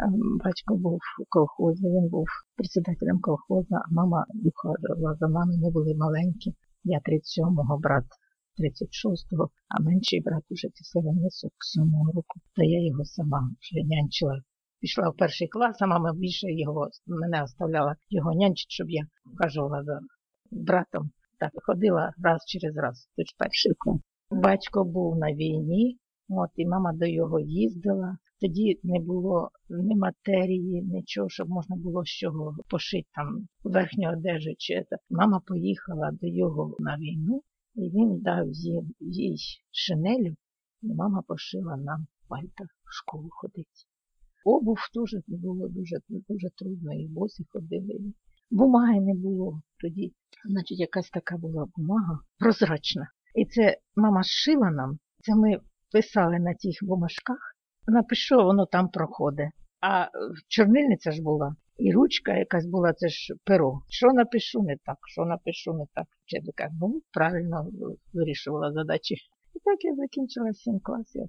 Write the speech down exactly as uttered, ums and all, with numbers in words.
Батько був у колхозі, він був председателем колхозу, а мама ухажувала за нами, ми були маленькі. Я тридцять сьомого, брат тридцять шостого, а менший брат уже після війни сорок сьомого року. Та я його сама вже нянчила. Пішла в перший клас, а мама більше його, мене оставляла його нянчити, щоб я ухажувала за братом. Так, ходила раз через раз, тож перший клас. Батько був на війні, от, і мама до його їздила. Тоді не було ні матерії, нічого, щоб можна було з чого пошити там верхню одежу чи це. Мама поїхала до його на війну, і він дав їй, їй шинелю, і мама пошила нам пальта в школу ходити. Обув теж було дуже, дуже трудно, і босі ходили. Бумаги не було тоді. Значить, якась така була бумага прозрачна. І це мама зшила нам, це ми писали на тих бумажках. Напишу, воно там проходить. А чорнильниця ж була, і ручка якась була, це ж перо. Що напишу не так, що напишу не так. Вчителька, ну, правильно вирішувала задачі. І так я закінчила сім класів.